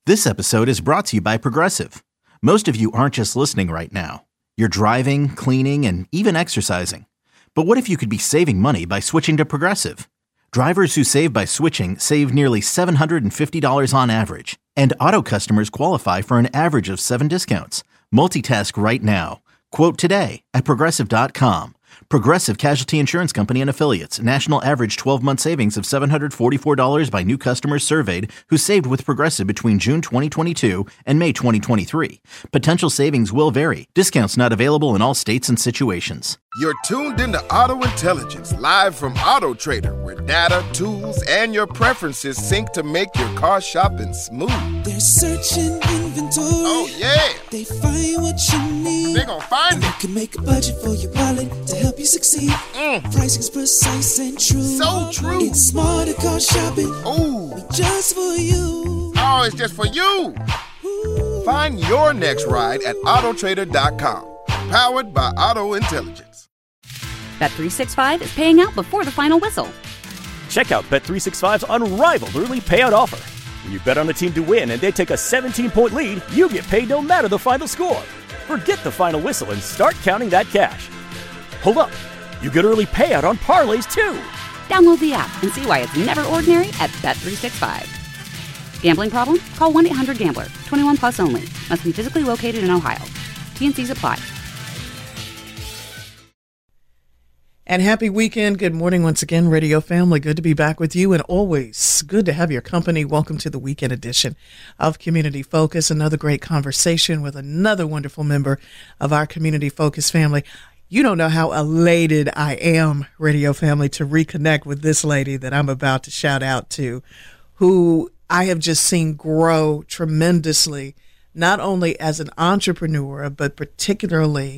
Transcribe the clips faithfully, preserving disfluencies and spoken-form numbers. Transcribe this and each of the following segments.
This episode is brought to you by Progressive. Most of you aren't just listening right now. You're driving, cleaning, and even exercising. But what if you could be saving money by switching to Progressive? Drivers who save by switching save nearly seven hundred fifty dollars on average. And auto customers qualify for an average of seven discounts. Multitask right now. Quote today at Progressive dot com. Progressive Casualty Insurance Company and Affiliates. National average twelve-month savings of seven hundred forty-four dollars by new customers surveyed who saved with Progressive between June twenty twenty-two and May twenty twenty-three. Potential savings will vary. Discounts not available in all states and situations. You're tuned into Auto Intelligence, live from Auto Trader, where data, tools, and your preferences sync to make your car shopping smooth. They're searching inventory. Oh, yeah. They find what you need. They're gonna find and it. You can make a budget for your wallet to help you succeed. Mm. Pricing's precise and true. So true. It's smarter car shopping. Ooh. Just for you. Oh, it's just for you. Ooh. Find your next ride at Auto Trader dot com. Powered by Auto Intelligence. Bet three sixty-five is paying out before the final whistle. Check out Bet three sixty-five's unrivaled early payout offer. When you bet on a team to win and they take a seventeen-point lead, you get paid no matter the final score. Forget the final whistle and start counting that cash. Hold up. You get early payout on parlays, too. Download the app and see why it's never ordinary at Bet three sixty-five. Gambling problem? Call one eight hundred gambler. twenty-one plus only. Must be physically located in Ohio. T N Cs apply. And happy weekend. Good morning once again, radio family. Good to be back with you, and always good to have your company. Welcome to the weekend edition of Community Focus. Another great conversation with another wonderful member of our Community Focus family. You don't know how elated I am, radio family, to reconnect with this lady that I'm about to shout out to, who I have just seen grow tremendously, not only as an entrepreneur, but particularly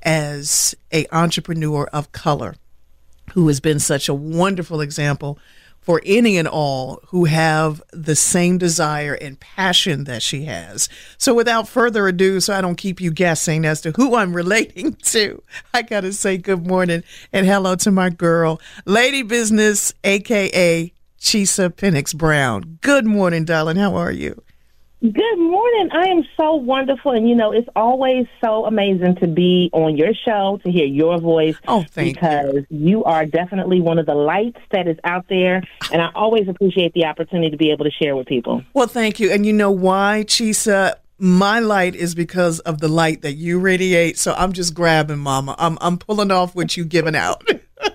as a entrepreneur of color, who has been such a wonderful example for any and all who have the same desire and passion that she has. So without further ado, so I don't keep you guessing as to who I'm relating to, I got to say good morning and hello to my girl, Lady Business, a k a. Chisa Penix Brown. Good morning, darling. How are you? Good morning. I am so wonderful. And, you know, it's always so amazing to be on your show, to hear your voice. Oh, thank because you. Because you are definitely one of the lights that is out there. And I always appreciate the opportunity to be able to share with people. Well, thank you. And you know why, Chisa? My light is because of the light that you radiate. So I'm just grabbing, Mama. I'm I'm pulling off what you've given out.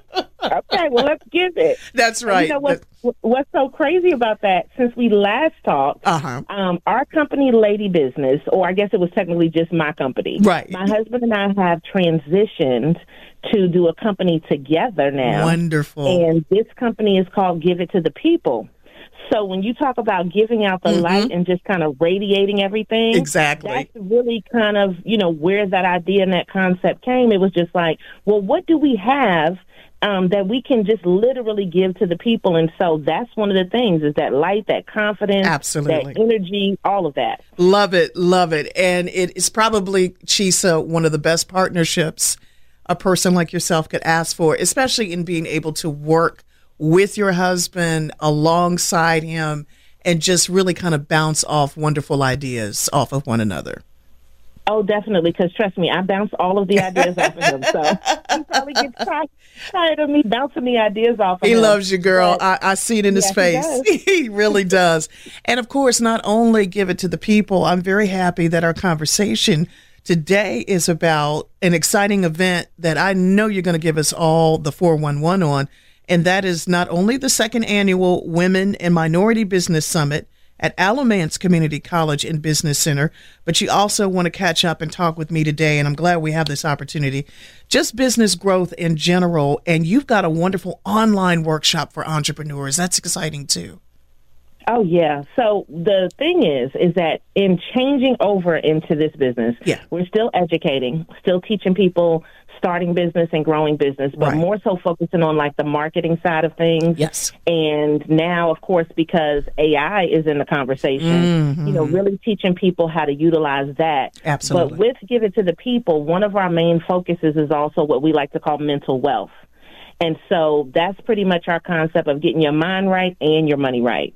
Okay, well, let's give it. That's right. And you know what's, what's so crazy about that? Since we last talked, uh-huh. um, our company, Lady Business, or I guess it was technically just my company. Right. My husband and I have transitioned to do a company together now. Wonderful. And this company is called Give It to the People. So when you talk about giving out the mm-hmm. light and just kind of radiating everything, exactly, that's really kind of, you know, where that idea and that concept came. It was just like, well, what do we have Um, that we can just literally give to the people? And so that's one of the things, is that light, that confidence, absolutely, that energy, all of that. Love it, love it. And it is probably, Chisa, one of the best partnerships a person like yourself could ask for, especially in being able to work with your husband, alongside him, and just really kind of bounce off wonderful ideas off of one another. Oh, definitely, because trust me, I bounce all of the ideas off of him. So he probably gets tired, tired of me bouncing the ideas off of he him. He loves you, girl. But, I, I see it in his yes, face. He, he really does. And, of course, not only give it to the people, I'm very happy that our conversation today is about an exciting event that I know you're going to give us all the four one one on, and that is not only the second annual Women and Minority Business Summit at Alamance Community College and Business Center, but you also want to catch up and talk with me today, and I'm glad we have this opportunity. Just business growth in general, and you've got a wonderful online workshop for entrepreneurs. That's exciting, too. Oh, yeah. So the thing is, is that in changing over into this business, yeah. we're still educating, still teaching people starting business and growing business, but right. more so focusing on like the marketing side of things. Yes. And now, of course, because A I is in the conversation, mm-hmm. you know, really teaching people how to utilize that. Absolutely. But with Give It to the People, one of our main focuses is also what we like to call mental wealth. And so that's pretty much our concept of getting your mind right and your money right.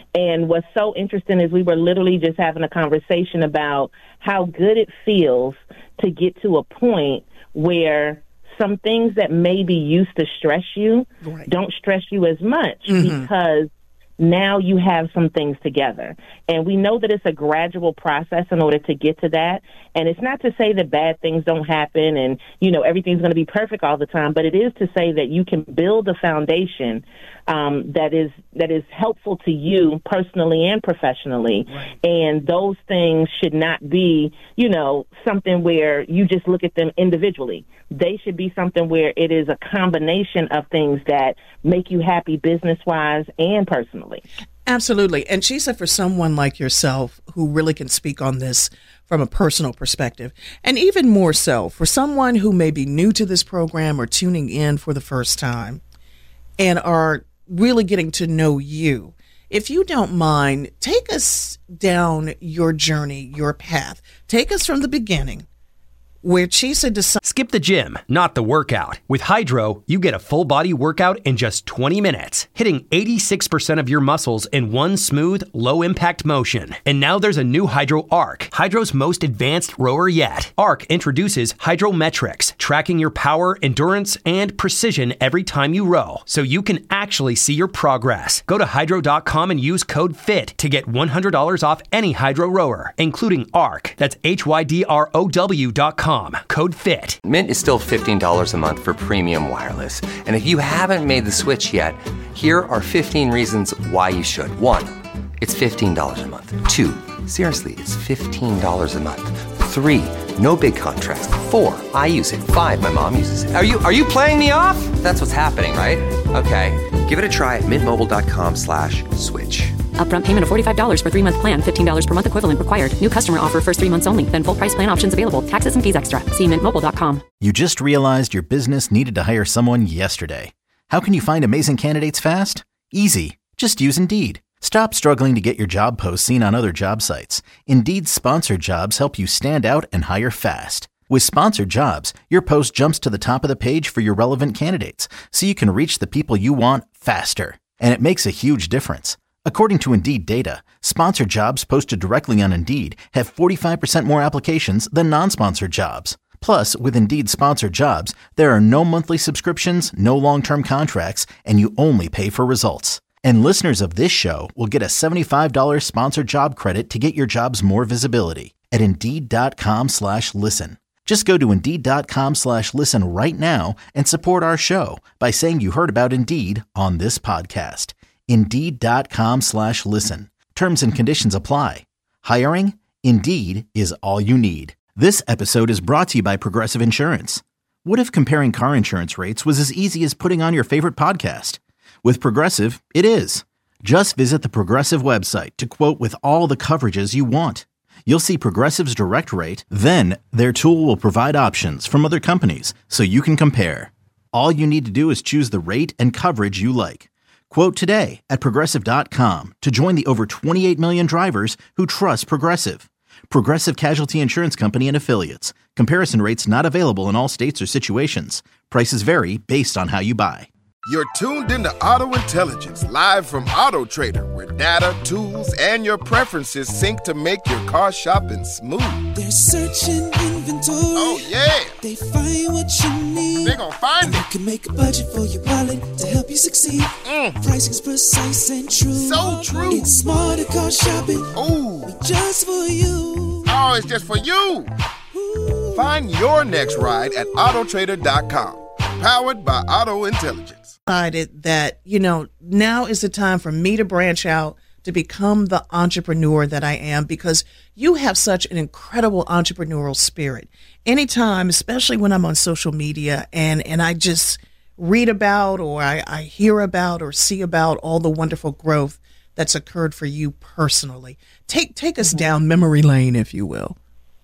And what's so interesting is we were literally just having a conversation about how good it feels to get to a point where some things that maybe used to stress you right. don't stress you as much mm-hmm. because now you have some things together. And we know that it's a gradual process in order to get to that. And it's not to say that bad things don't happen and, you know, everything's going to be perfect all the time, but it is to say that you can build a foundation um, that is that is helpful to you personally and professionally. Right. And those things should not be, you know, something where you just look at them individually. They should be something where it is a combination of things that make you happy business-wise and personally. Absolutely. And she said for someone like yourself who really can speak on this from a personal perspective, and even more so for someone who may be new to this program or tuning in for the first time and are really getting to know you, if you don't mind, take us down your journey, your path. Take us from the beginning, where Chisa decided... Skip the gym, not the workout. With Hydro, you get a full-body workout in just twenty minutes, hitting eighty-six percent of your muscles in one smooth, low-impact motion. And now there's a new Hydro Arc, Hydro's most advanced rower yet. Arc introduces Hydrometrics, tracking your power, endurance, and precision every time you row, so you can actually see your progress. Go to hydro dot com and use code FIT to get one hundred dollars off any Hydro rower, including Arc. That's H Y D R O W dot com. Code FIT. Mint is still fifteen dollars a month for premium wireless. And if you haven't made the switch yet, here are fifteen reasons why you should. One, it's fifteen dollars a month. Two, seriously, it's fifteen dollars a month. Three, no big contracts. Four, I use it. Five, my mom uses it. Are you are you playing me off? That's what's happening, right? Okay, give it a try at mintmobile.com slash switch. Upfront payment of forty-five dollars for three-month plan, fifteen dollars per month equivalent required. New customer offer first three months only. Then full price plan options available. Taxes and fees extra. See mint mobile dot com. You just realized your business needed to hire someone yesterday. How can you find amazing candidates fast? Easy. Just use Indeed. Stop struggling to get your job posts seen on other job sites. Indeed's sponsored jobs help you stand out and hire fast. With sponsored jobs, your post jumps to the top of the page for your relevant candidates, so you can reach the people you want faster. And it makes a huge difference. According to Indeed data, sponsored jobs posted directly on Indeed have forty-five percent more applications than non-sponsored jobs. Plus, with Indeed sponsored jobs, there are no monthly subscriptions, no long-term contracts, and you only pay for results. And listeners of this show will get a seventy-five dollars sponsored job credit to get your jobs more visibility at Indeed.com slash listen. Just go to Indeed.com slash listen right now and support our show by saying you heard about Indeed on this podcast. Indeed.com slash listen. Terms and conditions apply. Hiring? Indeed is all you need. This episode is brought to you by Progressive Insurance. What if comparing car insurance rates was as easy as putting on your favorite podcast? With Progressive, it is. Just visit the Progressive website to quote with all the coverages you want. You'll see Progressive's direct rate, then their tool will provide options from other companies so you can compare. All you need to do is choose the rate and coverage you like. Quote today at Progressive dot com to join the over twenty-eight million drivers who trust Progressive. Progressive Casualty Insurance Company and Affiliates. Comparison rates not available in all states or situations. Prices vary based on how you buy. You're tuned into Auto Intelligence, live from Auto Trader, where data, tools, and your preferences sync to make your car shopping smooth. They're searching inventory. Oh, yeah. They find what you need. They're gonna find and it. You can make a budget for your wallet to help you succeed. Mm. Pricing's precise and true. So true. It's smarter car shopping. Ooh. Just for you. Oh, it's just for you. Ooh. Find your next ride at Auto Trader dot com. Powered by Auto Intelligence. Decided that, you know, now is the time for me to branch out to become the entrepreneur that I am, because you have such an incredible entrepreneurial spirit. Anytime, especially when I'm on social media and, and I just read about or I, I hear about or see about all the wonderful growth that's occurred for you personally. Take, take us down memory lane, if you will.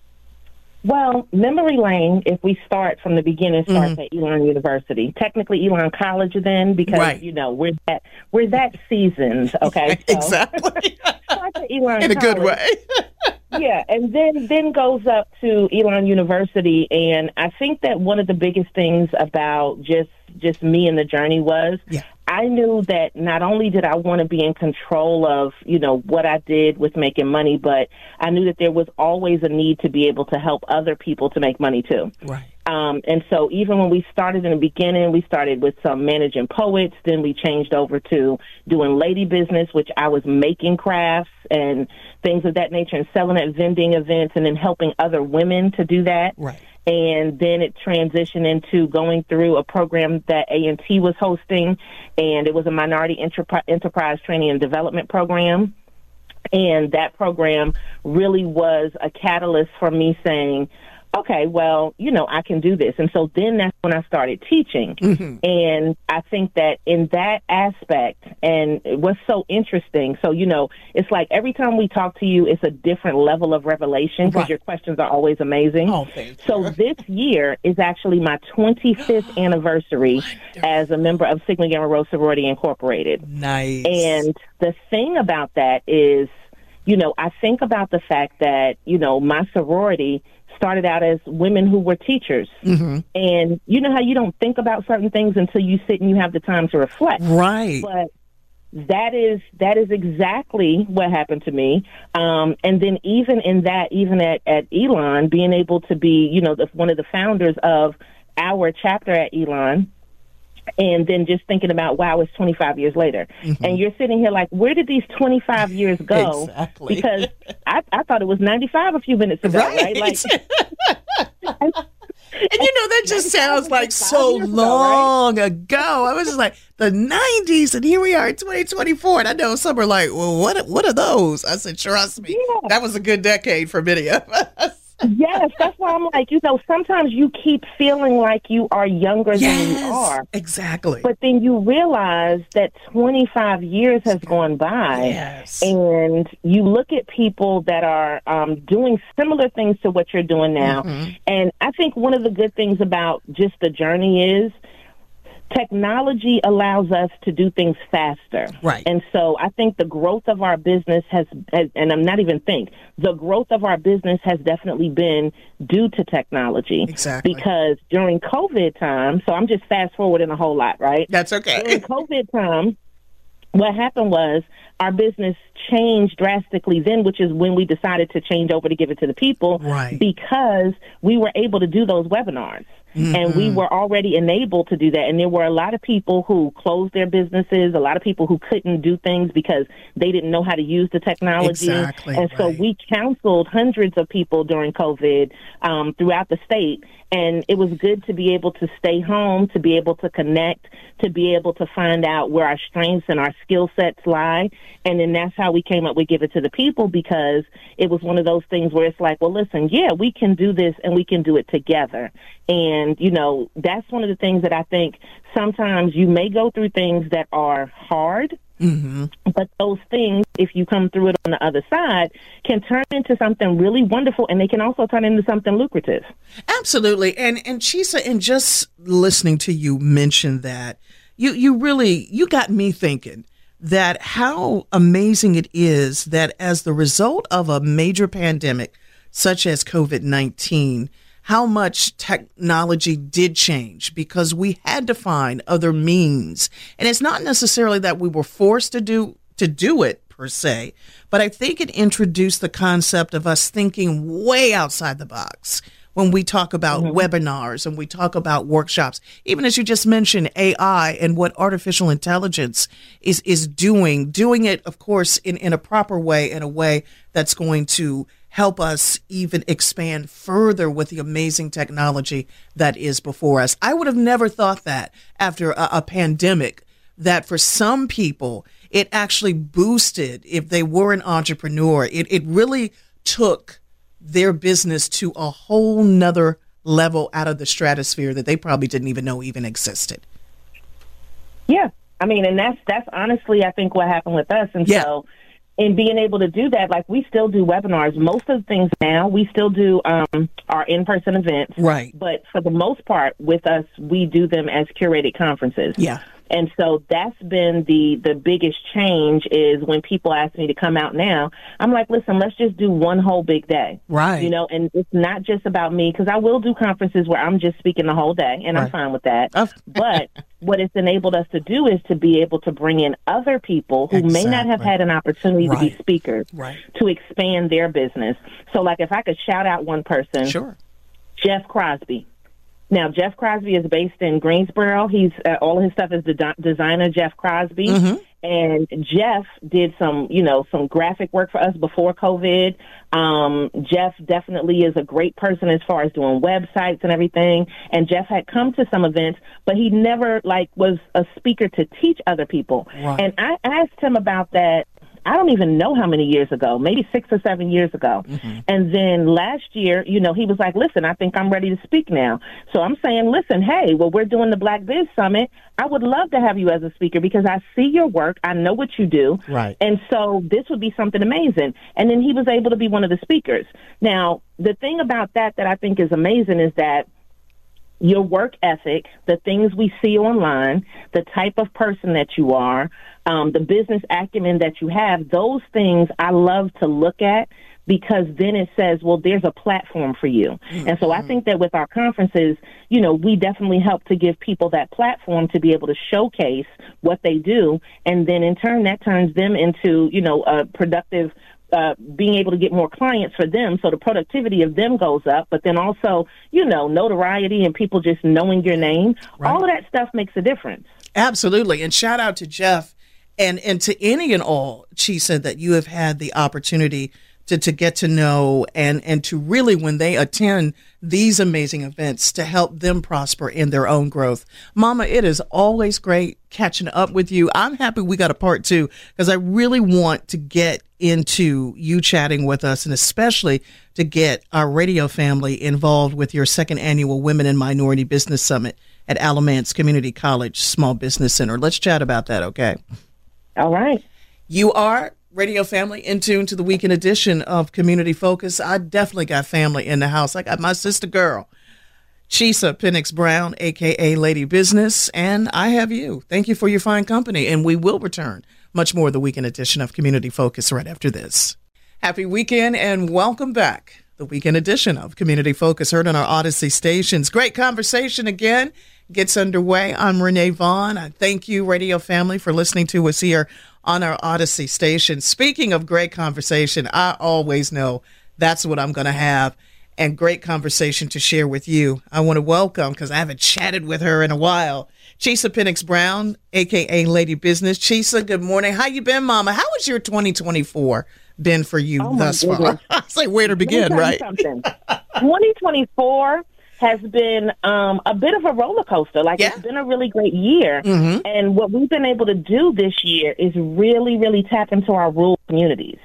Well, memory lane, if we start from the beginning, starts mm-hmm. at Elon University. Technically Elon College then, because, right. you know, we're that, we're that seasoned, okay? So, exactly. starts at Elon In a College. good way. Yeah, and then, then goes up to Elon University. And I think that one of the biggest things about just, just me and the journey was, yeah. I knew that not only did I want to be in control of, you know, what I did with making money, but I knew that there was always a need to be able to help other people to make money too. Right. Um, and so even when we started in the beginning, we started with some managing poets. Then we changed over to doing lady business, which I was making crafts and things of that nature and selling at vending events and then helping other women to do that. Right. And then it transitioned into going through a program that A and T was hosting, and it was a minority enterprise, enterprise training and development program. And that program really was a catalyst for me saying, okay, well, you know, I can do this. And so then that's when I started teaching. Mm-hmm. And I think that in that aspect, and what's so interesting, so, you know, it's like every time we talk to you, it's a different level of revelation because right. your questions are always amazing. Oh, thank you. So this year is actually my twenty-fifth anniversary as a member of Sigma Gamma Rho Sorority Incorporated. Nice. And the thing about that is, you know, I think about the fact that, you know, my sorority started out as women who were teachers. Mm-hmm. And you know how you don't think about certain things until you sit and you have the time to reflect. Right. But that is that is exactly what happened to me. Um, and then even in that, even at, at Elon, being able to be, you know, the, one of the founders of our chapter at Elon, and then just thinking about, wow, it's twenty-five years later. Mm-hmm. And you're sitting here like, where did these twenty-five years go? Exactly. Because I, I thought it was ninety-five a few minutes ago, right? right? Like, and, and you know, that just sounds like so long ago, right? ago. I was just like, the nineties, and here we are in twenty twenty-four. And I know some are like, well, what, what are those? I said, trust me, yeah. that was a good decade for many of us. Yes, that's why I'm like, you know, sometimes you keep feeling like you are younger yes, than you are. Exactly. But then you realize that twenty-five years has gone by. Yes. And you look at people that are um, doing similar things to what you're doing now. Mm-hmm. And I think one of the good things about just the journey is technology allows us to do things faster. Right. And so I think the growth of our business has, has, and I'm not even think, the growth of our business has definitely been due to technology. Exactly. Because during COVID time, so I'm just fast forwarding a whole lot, right? That's okay. During COVID time, what happened was our business changed drastically then, which is when we decided to change over to give it to the people. Right. Because we were able to do those webinars. Mm-hmm. And we were already enabled to do that. And there were a lot of people who closed their businesses, a lot of people who couldn't do things because they didn't know how to use the technology. Exactly, and so right. we counseled hundreds of people during COVID um, throughout the state. And it was good to be able to stay home, to be able to connect, to be able to find out where our strengths and our skill sets lie. And then that's how we came up with Give It to the People, because it was one of those things where it's like, well, listen, yeah, we can do this and we can do it together. And, you know, that's one of the things that I think sometimes you may go through things that are hard. Mm-hmm. But those things, if you come through it on the other side, can turn into something really wonderful, and they can also turn into something lucrative. Absolutely. And and Chisa, and just listening to you mention that, you, you really, you got me thinking that how amazing it is that as the result of a major pandemic such as COVID nineteen, how much technology did change, because we had to find other means. And it's not necessarily that we were forced to do to do it per se, but I think it introduced the concept of us thinking way outside the box when we talk about mm-hmm. webinars and we talk about workshops, even as you just mentioned, A I and what artificial intelligence is, is doing, doing it, of course, in, in a proper way, in a way that's going to help us even expand further with the amazing technology that is before us. I would have never thought that after a, a pandemic, that for some people, it actually boosted, if they were an entrepreneur, it, it really took their business to a whole nother level out of the stratosphere that they probably didn't even know even existed. Yeah. I mean, and that's, that's honestly, I think, what happened with us. And yeah. so in being able to do that, like, we still do webinars. Most of the things now, we still do um, our in-person events. Right. But for the most part, with us, we do them as curated conferences. Yeah. And so that's been the, the biggest change, is when people ask me to come out now, I'm like, listen, let's just do one whole big day. Right. You know, and it's not just about me, because I will do conferences where I'm just speaking the whole day, and right. I'm fine with that. Oh. But what it's enabled us to do is to be able to bring in other people who Exactly. may not have had an opportunity Right. to be speakers Right. to expand their business. So, like, if I could shout out one person, Sure. Jeff Crosby. Now, Jeff Crosby is based in Greensboro. He's uh, all of his stuff is the de- designer Jeff Crosby, Mm-hmm. and Jeff did some, you know, some graphic work for us before COVID. Um, Jeff definitely is a great person as far as doing websites and everything. And Jeff had come to some events, but he never like was a speaker to teach other people. Right. And I asked him about that. I don't even know how many years ago, maybe six or seven years ago. Mm-hmm. And then last year, you know, he was like, listen, I think I'm ready to speak now. So I'm saying, listen, hey, well, we're doing the Black Biz Summit. I would love to have you as a speaker because I see your work. I know what you do. Right. And so this would be something amazing. And then he was able to be one of the speakers. Now, the thing about that that I think is amazing is that your work ethic, the things we see online, the type of person that you are, um, the business acumen that you have, those things I love to look at because then it says, well, there's a platform for you. Mm-hmm. And so I think that with our conferences, you know, we definitely help to give people that platform to be able to showcase what they do. And then in turn, that turns them into, you know, a productive Uh, being able to get more clients for them, so the productivity of them goes up, but then also, you know, notoriety and people just knowing your name, Right. all of that stuff makes a difference. Absolutely. And shout out to Jeff and, and to any and all, Chisa, that you have had the opportunity to, to get to know and, and to really, when they attend these amazing events, to help them prosper in their own growth. Mama, it is always great catching up with you. I'm happy we got a part two because I really want to get into you chatting with us and especially to get our radio family involved with your second annual Women in Minority Business Summit at Alamance Community College Small Business Center. Let's chat about that, okay? All right. You are, radio family, in tune to the weekend edition of Community Focus. I definitely got family in the house. I got my sister girl, Chisa Penix Brown, a k a. Lady Business, and I have you. Thank you for your fine company, and we will return much more of the weekend edition of Community Focus right after this. Happy weekend and welcome back. The weekend edition of Community Focus heard on our Odyssey stations. Great conversation again gets underway. I'm Renee Vaughn. I thank you, radio family, for listening to us here on our Odyssey station. Speaking of great conversation, I always know that's what I'm going to have, and great conversation to share with you. I want to welcome, because I haven't chatted with her in a while, Chisa Penix Brown, a k a. Lady Business. Chisa, good morning. How you been, Mama? How has your twenty twenty-four been for you Oh, my thus goodness. far? I say where to begin, Let me right? tell you something. twenty twenty-four has been um, a bit of a roller coaster. Like, Yeah. it's been a really great year. Mhm. And what we've been able to do this year is really, really tap into our rural communities.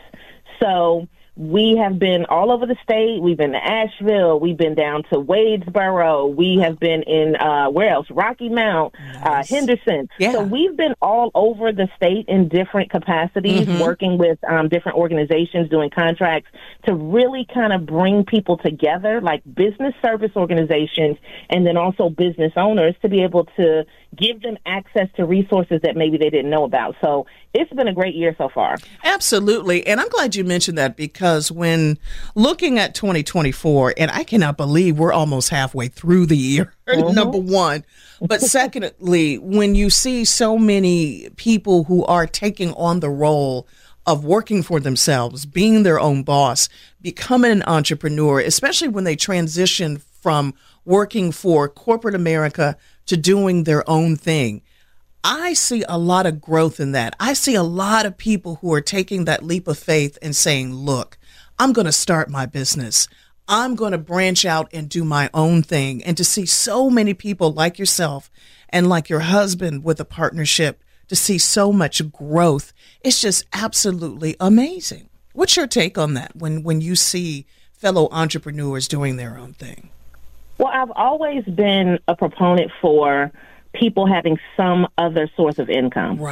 So we have been all over the state. We've been to Asheville. We've been down to Wadesboro. We have been in, uh, where else? Rocky Mount, Nice. uh, Henderson. Yeah. So we've been all over the state in different capacities, Mhm. working with um, different organizations, doing contracts to really kind of bring people together, like business service organizations and then also business owners, to be able to give them access to resources that maybe they didn't know about. So it's been a great year so far. Absolutely. And I'm glad you mentioned that because when looking at twenty twenty-four, and I cannot believe we're almost halfway through the year, Mhm. number one. But secondly, when you see so many people who are taking on the role of working for themselves, being their own boss, becoming an entrepreneur, especially when they transition from working for corporate America to doing their own thing, I see a lot of growth in that. I see a lot of people who are taking that leap of faith and saying, look, I'm going to start my business. I'm going to branch out and do my own thing. And to see so many people like yourself and like your husband with a partnership, to see so much growth, it's just absolutely amazing. What's your take on that when, when you see fellow entrepreneurs doing their own thing? Well, I've always been a proponent for people having some other source of income. Right.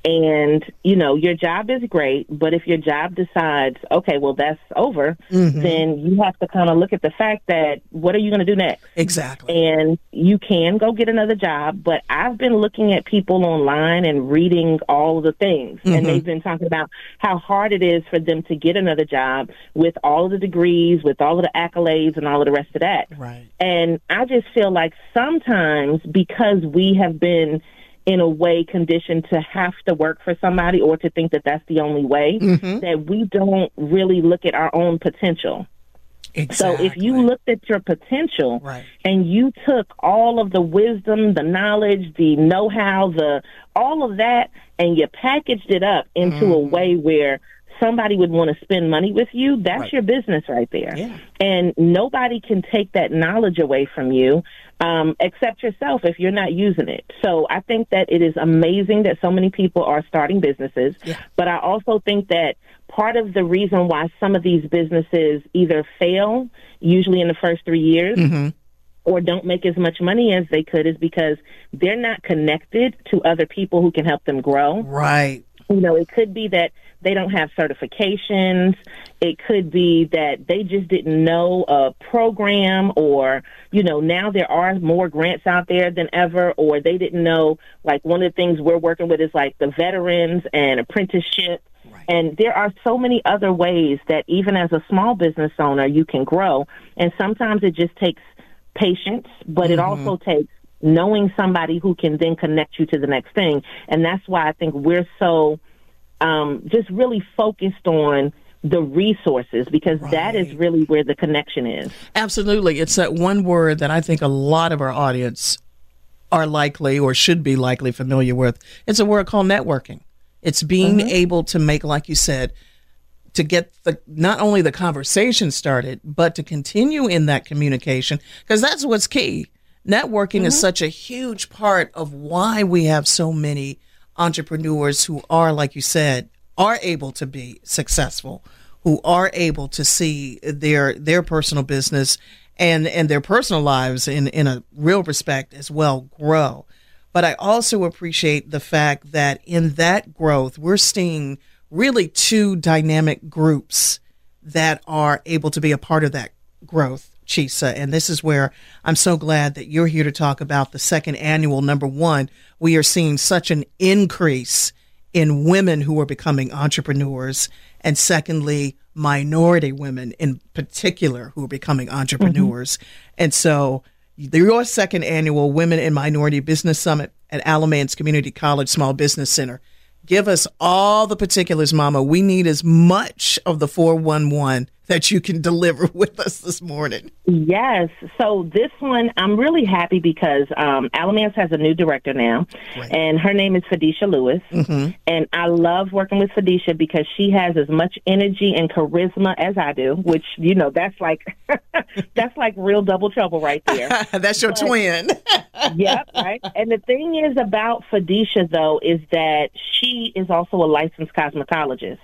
And, you know, your job is great, but if your job decides, okay, well, that's over, mm-hmm. then you have to kind of look at the fact that what are you going to do next? Exactly. And you can go get another job, but I've been looking at people online and reading all of the things, mm-hmm. and they've been talking about how hard it is for them to get another job with all of the degrees, with all of the accolades and all of the rest of that. Right. And I just feel like sometimes because we have been in a way conditioned to have to work for somebody or to think that that's the only way, mm-hmm. that we don't really look at our own potential. Exactly. So if you looked at your potential right. and you took all of the wisdom, the knowledge, the know-how, the all of that, and you packaged it up into mm-hmm. a way where somebody would want to spend money with you, that's right. your business right there. Yeah. And nobody can take that knowledge away from you um, except yourself if you're not using it. So I think that it is amazing that so many people are starting businesses, yeah. but I also think that part of the reason why some of these businesses either fail, usually in the first three years, mm-hmm. or don't make as much money as they could is because they're not connected to other people who can help them grow. Right. You know, it could be that they don't have certifications. It could be that they just didn't know a program, or, you know, now there are more grants out there than ever, or they didn't know, like one of the things we're working with is like the veterans and apprenticeship. Right. And there are so many other ways that even as a small business owner, you can grow. And sometimes it just takes patience, but mm-hmm. it also takes knowing somebody who can then connect you to the next thing. And that's why I think we're so um, just really focused on the resources, because right. that is really where the connection is. Absolutely. It's that one word that I think a lot of our audience are likely or should be likely familiar with. It's a word called networking. It's being mm-hmm. able to make, like you said, to get the not only the conversation started, but to continue in that communication, because that's what's key. Networking mm-hmm. is such a huge part of why we have so many entrepreneurs who are, like you said, are able to be successful, who are able to see their their personal business and, and their personal lives in, in a real respect as well grow. But I also appreciate the fact that in that growth, we're seeing really two dynamic groups that are able to be a part of that growth, Chisa. And this is where I'm so glad that you're here to talk about the second annual. Number one, we are seeing such an increase in women who are becoming entrepreneurs. And secondly, minority women in particular who are becoming entrepreneurs. Mm-hmm. And so your second annual Women in Minority Business Summit at Alamance Community College Small Business Center. Give us all the particulars, Mama. We need as much of the four one one that you can deliver with us this morning. Yes. So this one, I'm really happy because um, Alamance has a new director now, right. and her name is Felicia Lewis. Mm-hmm. And I love working with Felicia because she has as much energy and charisma as I do, which, you know, that's like that's like real double trouble right there. That's your but, twin. Yep, right. And the thing is about Felicia, though, is that she is also a licensed cosmetologist.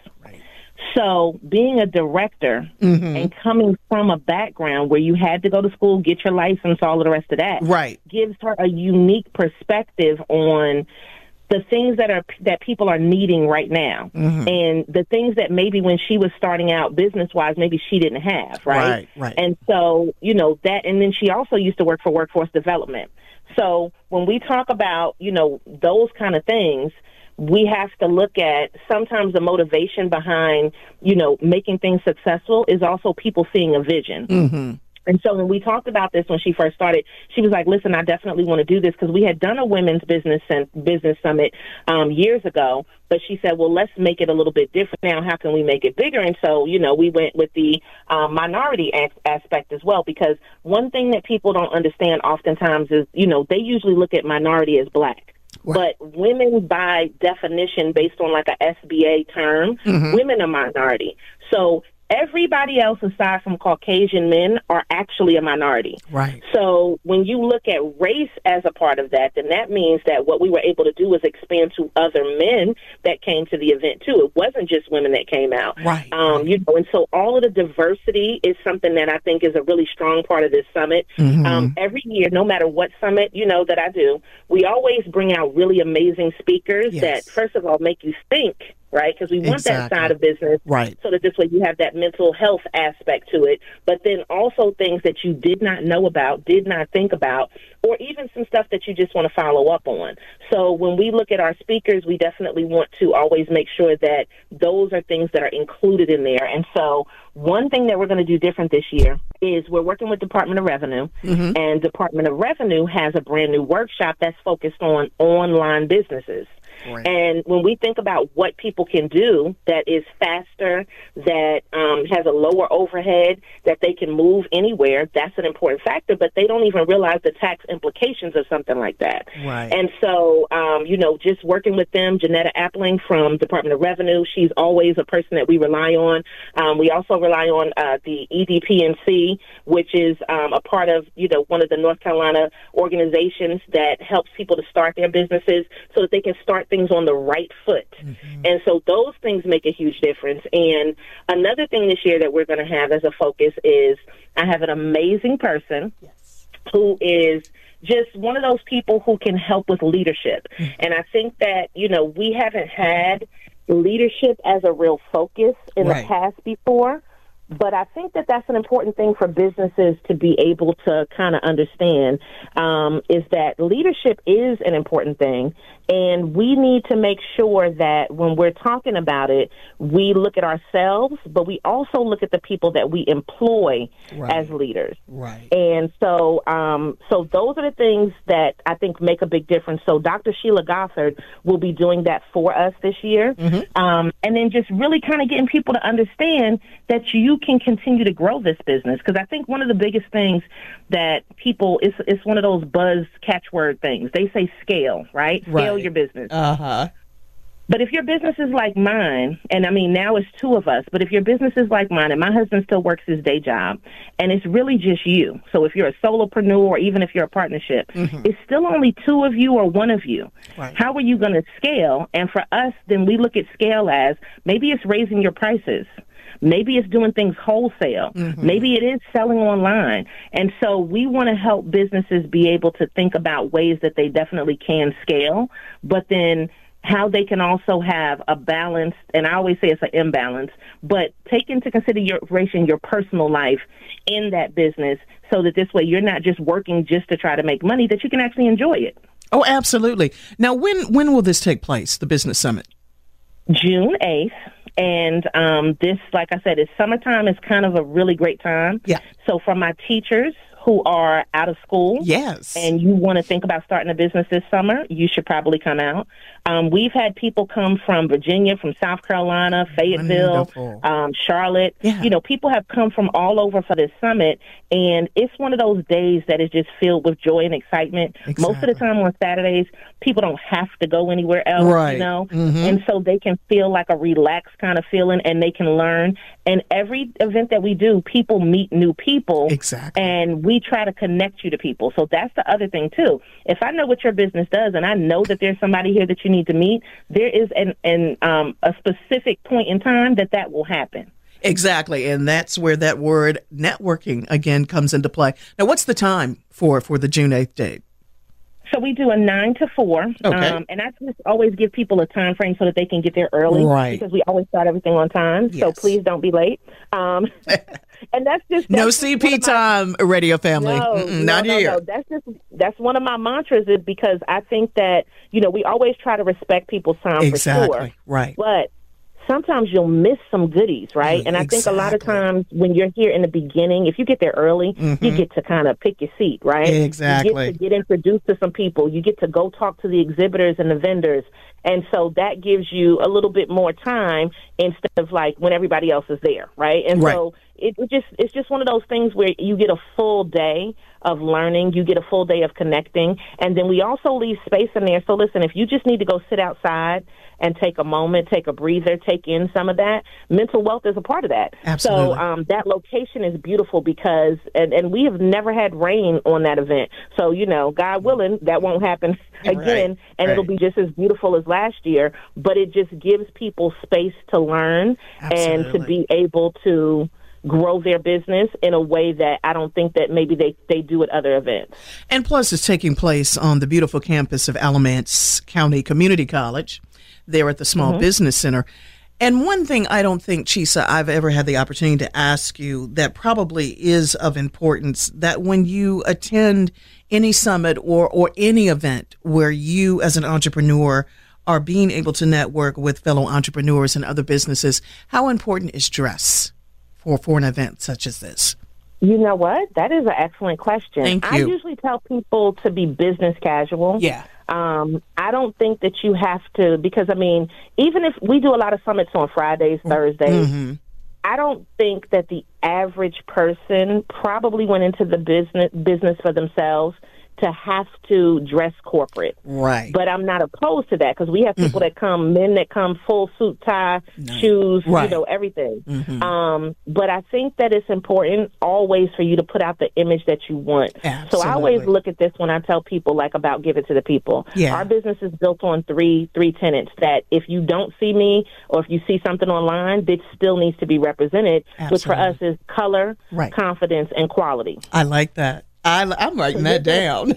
So being a director mm-hmm. and coming from a background where you had to go to school, get your license, all of the rest of that, right, gives her a unique perspective on the things that are that people are needing right now, mm-hmm. and the things that maybe when she was starting out business-wise, maybe she didn't have, right? Right, right. And so, you know, that, and then she also used to work for workforce development. So when we talk about, you know, those kind of things, we have to look at sometimes the motivation behind, you know, making things successful is also people seeing a vision. Mm-hmm. And so when we talked about this when she first started, she was like, listen, I definitely want to do this, because we had done a women's business and business summit um, years ago. But she said, well, let's make it a little bit different now. How can we make it bigger? And so, you know, we went with the um, minority as- aspect as well, because one thing that people don't understand oftentimes is, you know, they usually look at minority as black. Right. But women, by definition, based on like a S B A term, mm-hmm. women are minority. So everybody else aside from Caucasian men are actually a minority. Right. So when you look at race as a part of that, then that means that what we were able to do was expand to other men that came to the event too. It wasn't just women that came out. Right. Um, you know, and so all of the diversity is something that I think is a really strong part of this summit. Mm-hmm. Um, every year, no matter what summit, you know, that I do, we always bring out really amazing speakers Yes. that, first of all, make you think, right? Because we want Exactly. that side of business, Right. so that this way you have that mental health aspect to it, but then also things that you did not know about, did not think about, or even some stuff that you just want to follow up on. So when we look at our speakers, we definitely want to always make sure that those are things that are included in there. And so one thing that we're going to do different this year is we're working with Department of Revenue, Mm-hmm. and Department of Revenue has a brand new workshop that's focused on online businesses. Right. And when we think about what people can do that is faster, that um, has a lower overhead, that they can move anywhere, that's an important factor, but they don't even realize the tax implications of something like that. Right. And so, um, you know, just working with them, Janetta Appling from Department of Revenue, she's always a person that we rely on. Um, we also rely on uh, the E D P N C, which is um, a part of, you know, one of the North Carolina organizations that helps people to start their businesses so that they can start things on the right foot. Mm-hmm. And so those things make a huge difference. And another thing this year that we're going to have as a focus is I have an amazing person Yes. who is just one of those people who can help with leadership. Mm-hmm. And I think that, you know, we haven't had leadership as a real focus in Right. the past before. But I think that that's an important thing for businesses to be able to kind of understand, um, is that leadership is an important thing. And we need to make sure that when we're talking about it, we look at ourselves, but we also look at the people that we employ Right. as leaders. Right. And so um, so those are the things that I think make a big difference. So Doctor Sheila Gothard will be doing that for us this year. Mm-hmm. Um, and then just really kind of getting people to understand that you can continue to grow this business. Because I think one of the biggest things that people, it's, it's one of those buzz catchword things. They say scale, right? Right. Scale your business. Uh-huh. But if your business is like mine, and I mean, now it's two of us, but if your business is like mine, and my husband still works his day job, and it's really just you. So if you're a solopreneur, or even if you're a partnership, Mm-hmm. it's still only two of you or one of you. Right. How are you going to scale? And for us, then we look at scale as maybe it's raising your prices. Maybe it's doing things wholesale. Mm-hmm. Maybe it is selling online. And so we want to help businesses be able to think about ways that they definitely can scale, but then how they can also have a balance, and I always say it's an imbalance, but take into consideration your personal life in that business so that this way you're not just working just to try to make money, that you can actually enjoy it. Oh, absolutely. Now, when when will this take place, the Business Summit? June eighth. And um, this, like I said, is summertime is kind of a really great time. Yeah. So for my teachers who are out of school, Yes. and you want to think about starting a business this summer, you should probably come out. Um, we've had people come from Virginia, from South Carolina, Fayetteville, Wonderful. um, Charlotte. Yeah. You know, people have come from all over for this summit, and it's one of those days that is just filled with joy and excitement. Most of the Exactly. time on Saturdays, people don't have to go anywhere else, Right. you know, Mhm. and so they can feel like a relaxed kind of feeling, and they can learn. And every event that we do, people meet new people. Exactly. And we try to connect you to people. So that's the other thing, too. If I know what your business does and I know that there's somebody here that you need to meet, there is an, an um, a specific point in time that that will happen. Exactly. And that's where that word networking, again, comes into play. Now, what's the time for, for the June eighth date? So we do a nine to four, Okay. um, and I just always give people a time frame so that they can get there early, Right. because we always start everything on time. So Yes. please don't be late. Um, and that's just No that's C just P one of my- time, radio family. No, Mm-mm, no, not no, here. no. That's just that's one of my mantras, is because I think that, you know, we always try to respect people's time Exactly. for sure, Right. but sometimes you'll miss some goodies, right? And I think a lot of Exactly. times when you're here in the beginning, if you get there early, Mhm. you get to kind of pick your seat, right? Exactly. You get to get introduced to some people. You get to go talk to the exhibitors and the vendors. And so that gives you a little bit more time instead of like when everybody else is there, right? And Right. so it, it just it's just one of those things where you get a full day of learning, you get a full day of connecting, and then we also leave space in there. So listen, if you just need to go sit outside and take a moment, take a breather, take in some of that, mental wealth is a part of that. Absolutely. So um, that location is beautiful because, and, and we have never had rain on that event. So, you know, God willing, that won't happen again, right, and right. it'll be just as beautiful as last year, but it just gives people space to learn Absolutely. and to be able to grow their business in a way that I don't think that maybe they, they do at other events. And plus, it's taking place on the beautiful campus of Alamance County Community College, there at the Small Mm-hmm. Business Center. And one thing I don't think, Chisa, I've ever had the opportunity to ask you that probably is of importance, that when you attend any summit or, or any event where you as an entrepreneur are being able to network with fellow entrepreneurs and other businesses, how important is dress for, for an event such as this? You know what? That is an excellent question. Thank I you. usually tell people to be business casual. Yeah. Um, I don't think that you have to, because, I mean, even if we do a lot of summits on Fridays, Thursdays, Mm-hmm. I don't think that the average person probably went into the business business for themselves to have to dress corporate. Right. But I'm not opposed to that because we have people that come, men that come full suit, tie, shoes, Right. you know, everything. Mhm. Um, but I think that it's important always for you to put out the image that you want. So I always Absolutely. look at this when I tell people, like, about give it to the people. Yeah. Our business is built on three three tenets that if you don't see me or if you see something online, that still needs to be represented, which for us is color, Right. confidence, and quality. I like that. I, I'm writing that down.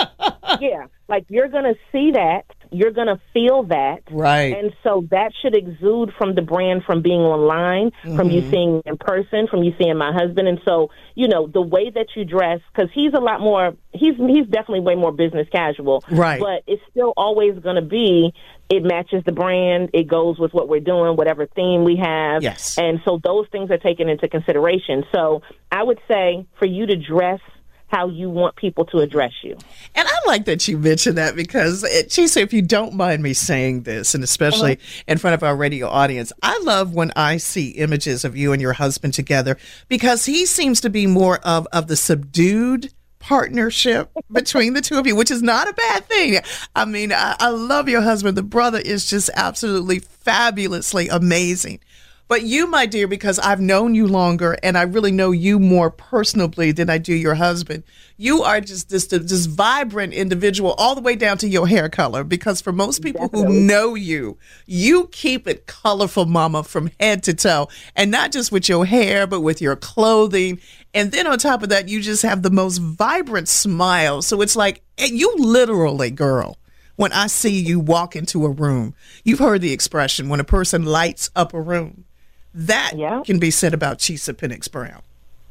Yeah, like you're going to see that, you're going to feel that. Right. And so that should exude from the brand, from being online, from you Mhm. seeing in person, from you seeing my husband. And so, you know, the way that you dress, because he's a lot more, he's he's definitely way more business casual. Right. But it's still always going to be, it matches the brand, it goes with what we're doing, whatever theme we have. Yes. And so those things are taken into consideration. So I would say for you to dress how you want people to address you. And I like that you mentioned that because, it, Chisa, if you don't mind me saying this, and especially Uh-huh. in front of our radio audience, I love when I see images of you and your husband together because he seems to be more of, of the subdued partnership between the two of you, which is not a bad thing. I mean, I, I love your husband. The brother is just absolutely fabulously amazing. But you, my dear, because I've known you longer and I really know you more personally than I do your husband, you are just this, this vibrant individual all the way down to your hair color. Because for most people Definitely. who know you, you keep it colorful, mama, from head to toe. And not just with your hair, but with your clothing. And then on top of that, you just have the most vibrant smile. So it's like, and you literally, girl, when I see you walk into a room, you've heard the expression, when a person lights up a room. That Yeah. can be said about Chisa Penix Brown.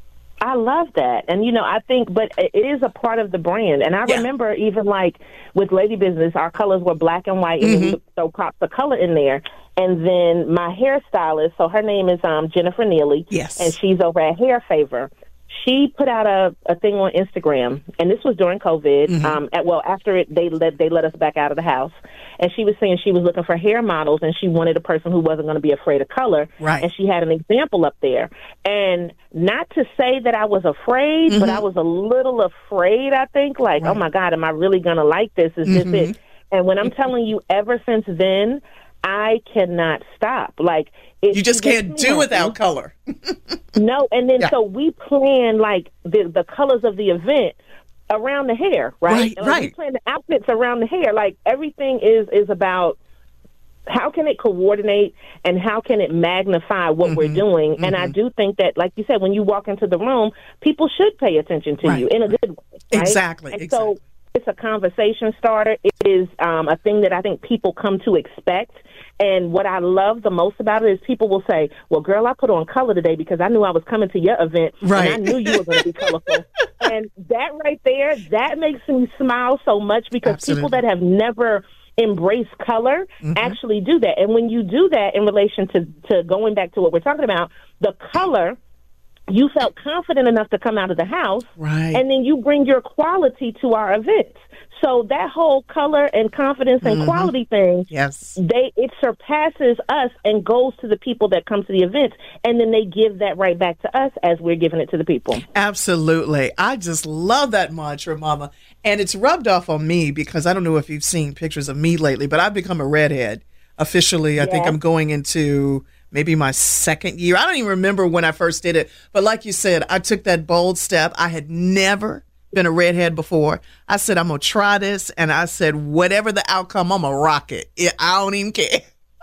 I love that. And, you know, I think, but it is a part of the brand. And I Yeah. remember even like with Lady Business, our colors were black and white, and Mm-hmm. then we would throw pops of color in there. And then my hairstylist, so her name is um, Jennifer Neely. Yes. And she's over at Hair Favor. She put out a, a thing on Instagram, and this was during COVID. Mm-hmm. Um, at, well, after it, they let they let us back out of the house, and she was saying she was looking for hair models, and she wanted a person who wasn't going to be afraid of color. Right. And she had an example up there, and not to say that I was afraid, but Mm-hmm. I was a little afraid. I think, like, oh my God, am I really going to like this? Is Mm-hmm. this it? And when I'm telling you, ever since then, I cannot stop. Like, it, You just it can't makes me do happy. without color. No, and then Yeah. so we plan like the the colors of the event around the hair, right? Right, And, like, right. We plan the outfits around the hair. Like everything is is about how can it coordinate and how can it magnify what we're doing. And I do think that, like you said, when you walk into the room, people should pay attention to Right, you in a good way. Right? Exactly, And exactly. so it's a conversation starter. It is um, a thing that I think people come to expect. And what I love the most about it is people will say, well, girl, I put on color today because I knew I was coming to your event. Right. And I knew you were going to be colorful. And that right there, that makes me smile so much because Absolutely. people that have never embraced color actually do that. And when you do that in relation to, to going back to what we're talking about, the color, you felt confident enough to come out of the house. Right. And then you bring your quality to our events. So that whole color and confidence and Mhm. quality thing, Yes. they it surpasses us and goes to the people that come to the events, and then they give that right back to us as we're giving it to the people. Absolutely. I just love that mantra, Mama. And it's rubbed off on me because I don't know if you've seen pictures of me lately, but I've become a redhead officially. I think Yeah. I'm going into maybe my second year. I don't even remember when I first did it. But like you said, I took that bold step. I had never been a redhead before. I said, I'm going to try this. And I said, whatever the outcome, I'm going to rock it. it. I don't even care.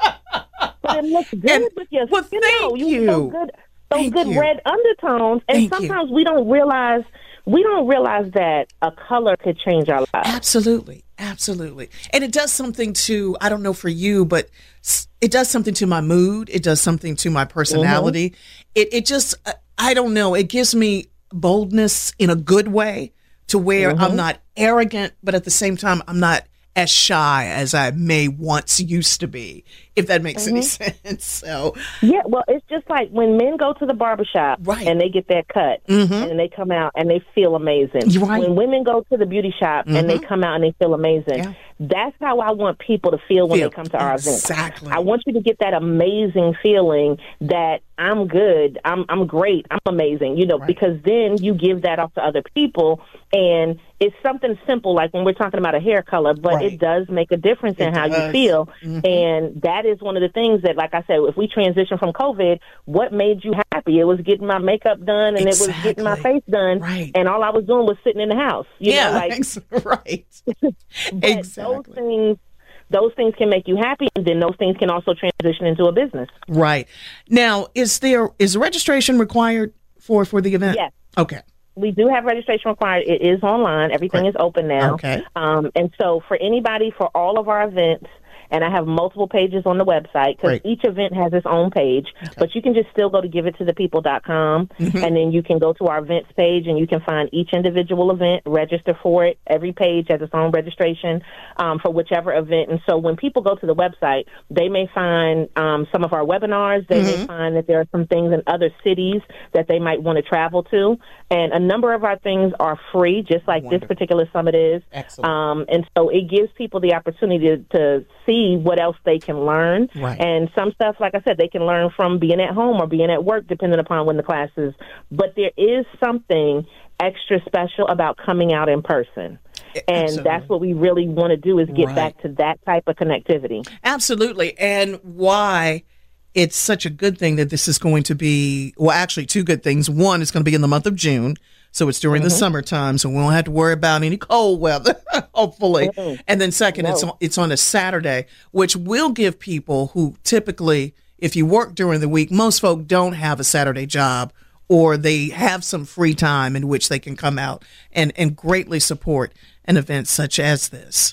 But it looks good And- with your well, you thank know, you. so good, those Thank good you. red undertones. And Thank you. sometimes we don't realize we don't realize that a color could change our lives. Absolutely. Absolutely. And it does something to, I don't know for you, but s- it does something to my mood. It does something to my personality. It, it just, uh, I don't know, it gives me boldness in a good way to where I'm not arrogant, but at the same time, I'm not as shy as I may once used to be, if that makes any sense. So, Yeah, well, it's just like when men go to the barbershop Right. and they get that cut Mhm. and they come out and they feel amazing. You're right. When women go to the beauty shop and they Mhm. come out and they feel amazing, Yeah. that's how I want people to feel when Feel. they come to our event. Exactly. I want you to get that amazing feeling that I'm good, I'm I'm great, I'm amazing, you know, Right. because then you give that off to other people, and it's something simple like when we're talking about a hair color, but Right. it does make a difference in It how does. you feel. Mhm. And that is one of the things that, like I said, if we transition from COVID, what made you happy? It was getting my makeup done, and it was getting my Exactly. face done, Right. and all I was doing was sitting in the house. You yeah, know, like ex- right. but those exactly. things, those things can make you happy, and then those things can also transition into a business. Right. Now, is there, is registration required for, for the event? Yes. Okay. We do have registration required. It is online. Everything Great. is open now. Okay. Um, and so for anybody, for all of our events, and I have multiple pages on the website because Great. each event has its own page, but you can just still go to give it to the people dot com, Mm-hmm. and then you can go to our events page and you can find each individual event, register for it. Every page has its own registration um, for whichever event. And so when people go to the website, they may find um, some of our webinars. They Mm-hmm. may find that there are some things in other cities that they might want to travel to. And a number of our things are free, just like Wonderful. this particular summit is. Excellent. Um, and so it gives people the opportunity to, to see what else they can learn. Right. And some stuff, like I said, they can learn from being at home or being at work, depending upon when the class is. But there is something extra special about coming out in person. And Absolutely. that's what we really want to do is get Right. back to that type of connectivity. Absolutely. And why it's such a good thing that this is going to be, well, actually, two good things. One, it's going to be in the month of June. So it's during the summertime, so we won't have to worry about any cold weather, hopefully. Mm-mm. And then second, it's No. on, it's on a Saturday, which will give people who typically, if you work during the week, most folk don't have a Saturday job, or they have some free time in which they can come out and, and greatly support an event such as this.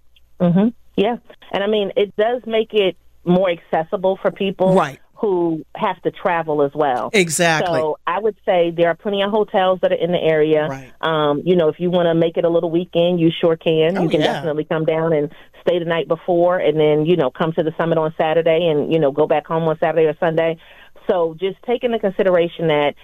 hmm Yeah. And I mean, it does make it more accessible for people Right. who have to travel as well. Exactly. So I would say there are plenty of hotels that are in the area. Right. Um, you know, if you want to make it a little weekend, you sure can. Oh, you can yeah. definitely come down and stay the night before and then, you know, come to the summit on Saturday and, you know, go back home on Saturday or Sunday. So just take into consideration that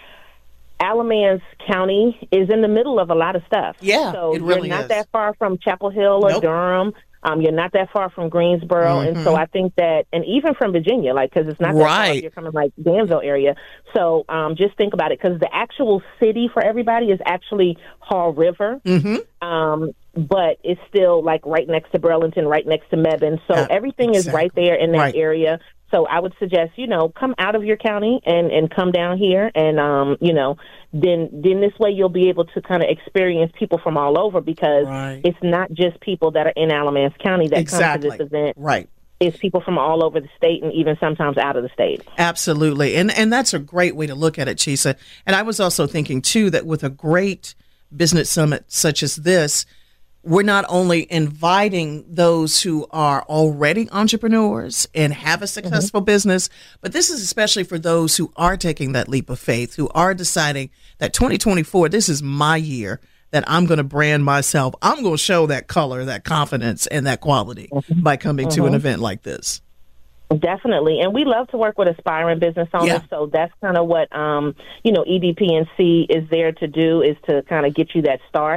Alamance County is in the middle of a lot of stuff. Yeah, so it really you're not is. that far from Chapel Hill or Nope. Durham. Um, you're not that far from Greensboro, and so I think that, and even from Virginia, like because it's not that far, Right. you're coming like Danville area. So um, just think about it, because the actual city for everybody is actually Haw River. Mm-hmm. Um, but it's still like right next to Burlington, right next to Mebane. So Uh, everything is right exactly. there in that Right. area. So I would suggest, you know, come out of your county and, and come down here. And, um, you know, then then this way you'll be able to kind of experience people from all over, because Right. it's not just people that are in Alamance County that Exactly. come to this event. Right. It's people from all over the state and even sometimes out of the state. Absolutely. And and that's a great way to look at it, Chisa. And I was also thinking, too, that with a great business summit such as this, we're not only inviting those who are already entrepreneurs and have a successful business, but this is especially for those who are taking that leap of faith, who are deciding that twenty twenty-four, this is my year, that I'm going to brand myself. I'm going to show that color, that confidence, and that quality by coming to an event like this. Definitely. And we love to work with aspiring business owners. Yeah. So that's kind of what, um, you know, E D P N C is there to do, is to kind of get you that start.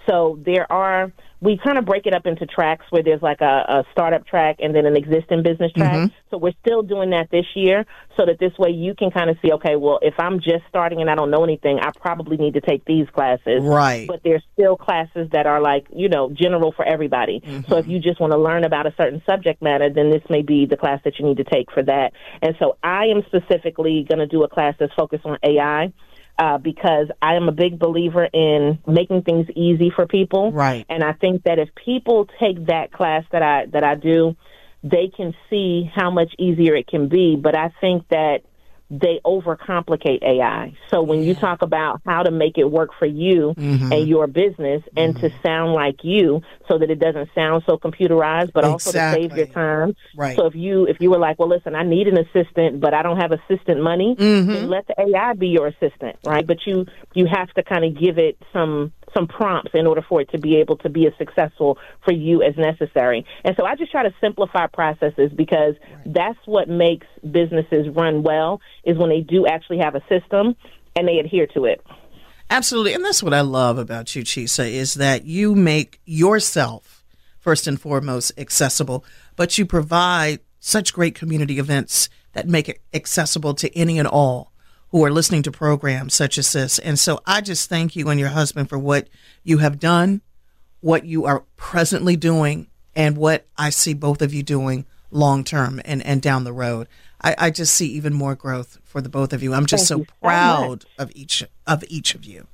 So there are, we kind of break it up into tracks where there's like a, a startup track and then an existing business track. Mm-hmm. So we're still doing that this year so that this way you can kind of see, okay, well, if I'm just starting and I don't know anything, I probably need to take these classes. Right. But there's still classes that are like, you know, general for everybody. Mm-hmm. So if you just want to learn about a certain subject matter, then this may be the class that you need to take for that. And so I am specifically going to do a class that's focused on A I. Uh, because I am a big believer in making things easy for people. Right. And I think that if people take that class that I that I do, they can see how much easier it can be. But I think that they overcomplicate A I. So when you talk about how to make it work for you mm-hmm. and your business and mm-hmm. to sound like you so that it doesn't sound so computerized, but also exactly. to save your time. Right. So if you if you were like, well, listen, I need an assistant, but I don't have assistant money, mm-hmm. then let the A I be your assistant, right? But you you have to kind of give it some some prompts in order for it to be able to be as successful for you as necessary. And so I just try to simplify processes because right. that's what makes businesses run well is when they do actually have a system and they adhere to it. Absolutely. And that's what I love about you, Chisa, is that you make yourself, first and foremost, accessible, but you provide such great community events that make it accessible to any and all who are listening to programs such as this. And so I just thank you and your husband for what you have done, what you are presently doing, and what I see both of you doing long term and, and down the road. I, I just see even more growth for the both of you. I'm just Thank so so proud much. of each of each of you.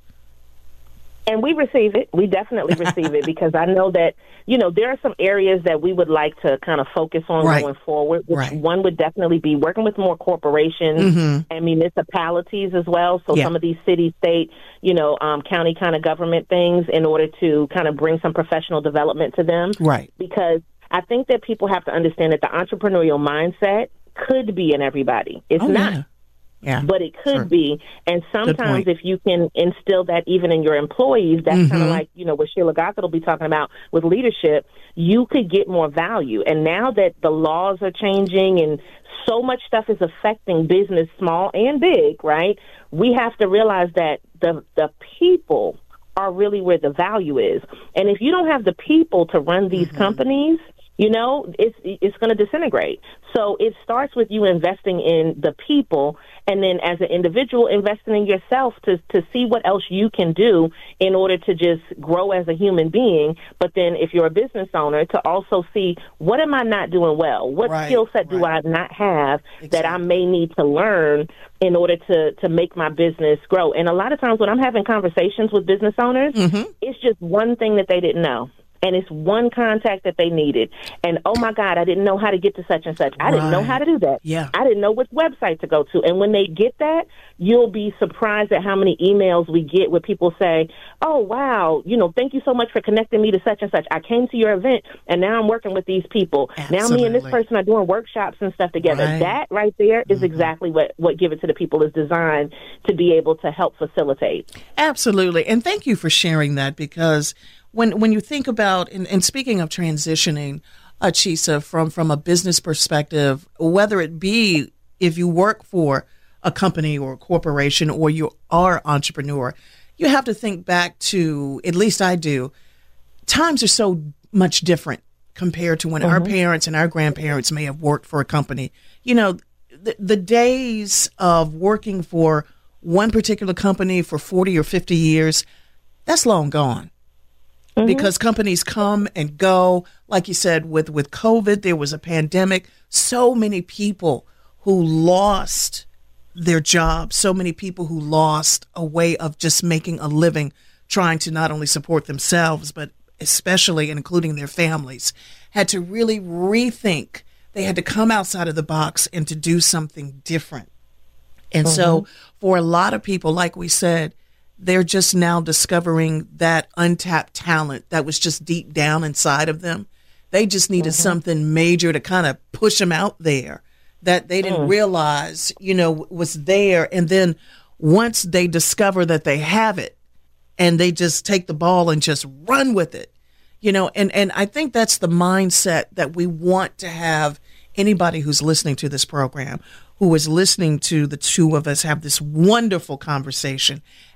And we receive it. We definitely receive it because I know that, you know, there are some areas that we would like to kind of focus on right. going forward. Which right. One would definitely be working with more corporations mm-hmm. and municipalities as well. So yeah. some of these city, state, you know, um, county kind of government things in order to kind of bring some professional development to them. Right. Because I think that people have to understand that the entrepreneurial mindset could be in everybody. It's oh, not. Yeah. Yeah, but it could sure. be. And sometimes if you can instill that even in your employees, that's mm-hmm. kind of like, you know, what Sheila Gossett will be talking about with leadership, you could get more value. And now that the laws are changing and so much stuff is affecting business, small and big, right, we have to realize that the the people are really where the value is. And if you don't have the people to run these mm-hmm. companies, you know, it's it's going to disintegrate. So it starts with you investing in the people, and then as an individual, investing in yourself to to see what else you can do in order to just grow as a human being. But then if you're a business owner, to also see, what am I not doing well? What right, skill set do right. I not have exactly. that I may need to learn in order to, to make my business grow? And a lot of times when I'm having conversations with business owners, mm-hmm. it's just one thing that they didn't know. And it's one contact that they needed. And, oh, my God, I didn't know how to get to such and such. I right. didn't know how to do that. Yeah. I didn't know which website to go to. And when they get that, you'll be surprised at how many emails we get where people say, oh, wow, you know, thank you so much for connecting me to such and such. I came to your event, and now I'm working with these people. Absolutely. Now me and this person are doing workshops and stuff together. Right. That right there is mm-hmm. exactly what, what Give It to the People is designed to be able to help facilitate. Absolutely. And thank you for sharing that, because When when you think about, and, and speaking of transitioning, uh, Chisa, from, from a business perspective, whether it be if you work for a company or a corporation or you are an entrepreneur, you have to think back to, at least I do, times are so much different compared to when mm-hmm. our parents and our grandparents may have worked for a company. You know, the, the days of working for one particular company for forty or fifty years, that's long gone. Mm-hmm. Because companies come and go. Like you said, with, with COVID, there was a pandemic. So many people who lost their jobs, so many people who lost a way of just making a living, trying to not only support themselves, but especially and including their families, had to really rethink. They had to come outside of the box and to do something different. And mm-hmm. so for a lot of people, like we said, they're just now discovering that untapped talent that was just deep down inside of them. They just needed mm-hmm. something major to kind of push them out there that they didn't mm. realize, you know, was there. And then once they discover that they have it and they just take the ball and just run with it, you know, and, and I think that's the mindset that we want to have anybody who's listening to this program, who is listening to the two of us have this wonderful conversation.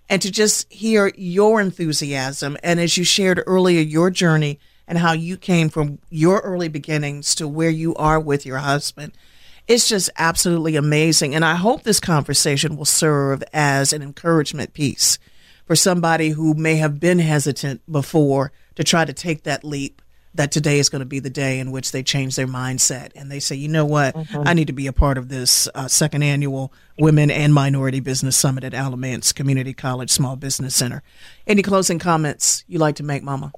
and to just hear your enthusiasm. And as you shared earlier, your journey and how you came from your early beginnings to where you are with your husband. It's just absolutely amazing. And I hope this conversation will serve as an encouragement piece for somebody who may have been hesitant before to try to take that leap, that today is going to be the day in which they change their mindset and they say, you know what, mm-hmm. I need to be a part of this uh, second annual Women and Minority Business Summit at Alamance Community College Small Business Center. Any closing comments you like to make, Mama?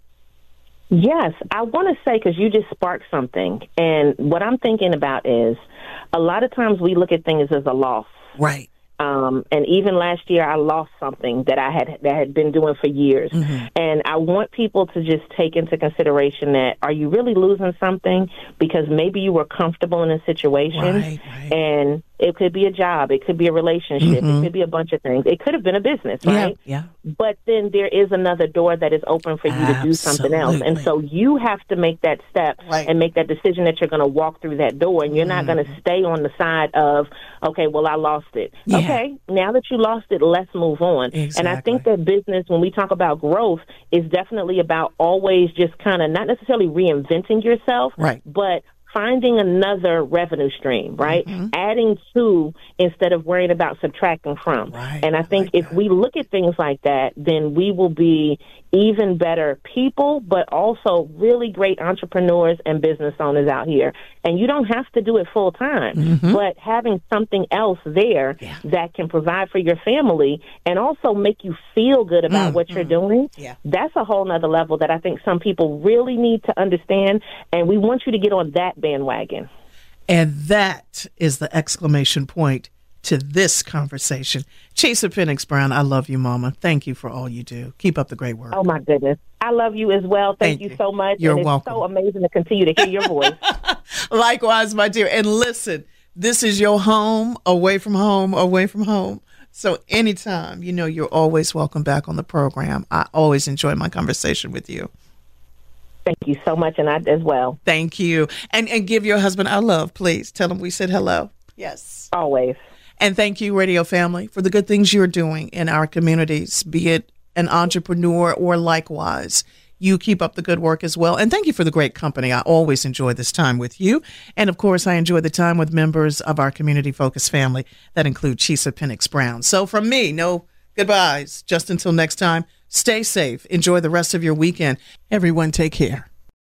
Yes, I want to say, because you just sparked something, and what I'm thinking about is a lot of times we look at things as a loss. Right. Um, and even last year, I lost something that I had that had been doing for years. Mm-hmm. And I want people to just take into consideration that, are you really losing something? Because maybe you were comfortable in a situation, right, right. and it could be a job, it could be a relationship, mm-hmm. it could be a bunch of things. It could have been a business, right? Yeah, yeah. But then there is another door that is open for you Absolutely. to do something else. And so you have to make that step right. and make that decision that you're going to walk through that door, and you're mm-hmm. not going to stay on the side of, okay, well, I lost it. Yeah. Okay, now that you lost it, let's move on. Exactly. And I think that business, when we talk about growth, is definitely about always just kind of not necessarily reinventing yourself, right. but finding another revenue stream, right? Mm-hmm. Adding to instead of worrying about subtracting from. Right. And I think I like if that. we look at things like that, then we will be even better people, but also really great entrepreneurs and business owners out here. And you don't have to do it full time, mm-hmm. but having something else there yeah. that can provide for your family and also make you feel good about mm-hmm. what you're doing, yeah. that's a whole nother level that I think some people really need to understand. And we want you to get on that bandwagon. And that is the exclamation point to this conversation. Chesa Penix Brown, I love you, Mama. Thank you for all you do. Keep up the great work. Oh, my goodness. I love you as well. Thank, Thank you, you so much. You're and it's welcome. so amazing to continue to hear your voice. Likewise, my dear. And listen, this is your home, away from home, away from home. So anytime, you know, you're always welcome back on the program. I always enjoy my conversation with you. Thank you so much, and I as well. Thank you. And and give your husband our love, please. Tell him we said hello. Yes. Always. And thank you, radio family, for the good things you're doing in our communities, be it an entrepreneur or likewise. You keep up the good work as well. And thank you for the great company. I always enjoy this time with you. And of course, I enjoy the time with members of our community focused family that include Chesa Penix Brown. So from me, no goodbyes. Just until next time, stay safe. Enjoy the rest of your weekend. Everyone, take care.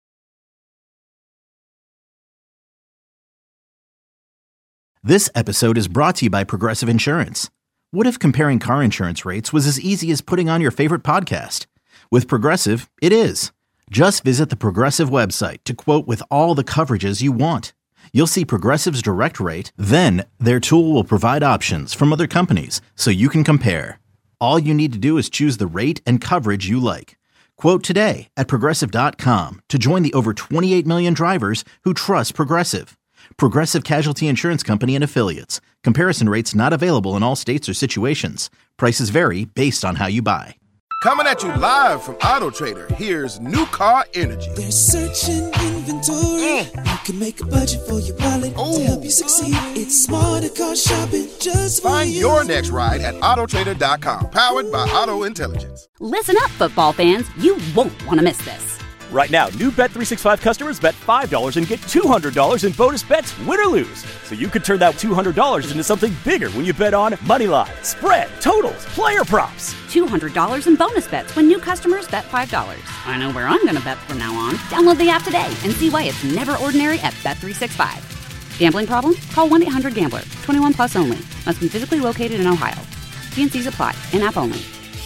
This episode is brought to you by Progressive Insurance. What if comparing car insurance rates was as easy as putting on your favorite podcast? With Progressive, it is. Just visit the Progressive website to quote with all the coverages you want. You'll see Progressive's direct rate, then their tool will provide options from other companies so you can compare. All you need to do is choose the rate and coverage you like. Quote today at Progressive dot com to join the over twenty-eight million drivers who trust Progressive. Progressive Casualty Insurance Company and Affiliates. Comparison rates not available in all states or situations. Prices vary based on how you buy. Coming at you live from Auto Trader, here's New Car Energy. There's searching inventory. Mm. You can make a budget for your wallet Ooh. to help you succeed. It's smarter car shopping just for Find you. your next ride at Auto Trader dot com. Powered by Auto Intelligence. Listen up, football fans. You won't want to miss this. Right now, new Bet three sixty-five customers bet five dollars and get two hundred dollars in bonus bets, win or lose. So you could turn that two hundred dollars into something bigger when you bet on money line, spread, totals, player props. two hundred dollars in bonus bets when new customers bet five dollars. I know where I'm going to bet from now on. Download the app today and see why it's never ordinary at Bet three sixty-five. Gambling problem? Call one eight hundred gambler. twenty-one plus only. Must be physically located in Ohio. T and C's apply. In-app only.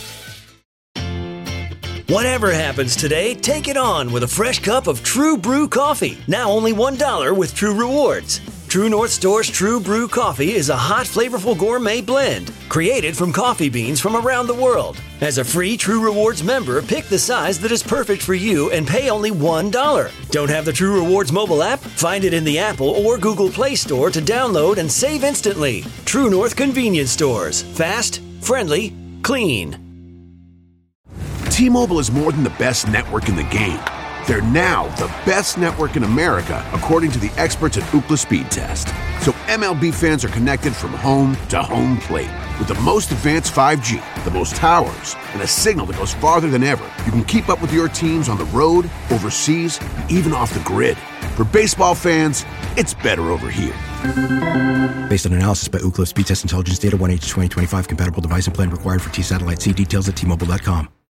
Whatever happens today, take it on with a fresh cup of True Brew coffee. Now only one dollar with True Rewards. True North Store's True Brew coffee is a hot, flavorful gourmet blend created from coffee beans from around the world. As a free True Rewards member, pick the size that is perfect for you and pay only one dollar. Don't have the True Rewards mobile app? Find it in the Apple or Google Play Store to download and save instantly. True North Convenience Stores. Fast, friendly, clean. T-Mobile is more than the best network in the game. They're now the best network in America, according to the experts at Ookla Speed Test. so M L B fans are connected from home to home plate. With the most advanced five G, the most towers, and a signal that goes farther than ever, you can keep up with your teams on the road, overseas, and even off the grid. For baseball fans, it's better over here. Based on analysis by Ookla Speed Test Intelligence Data, one H twenty twenty-five compatible device and plan required for T-Satellite. See details at T Mobile dot com.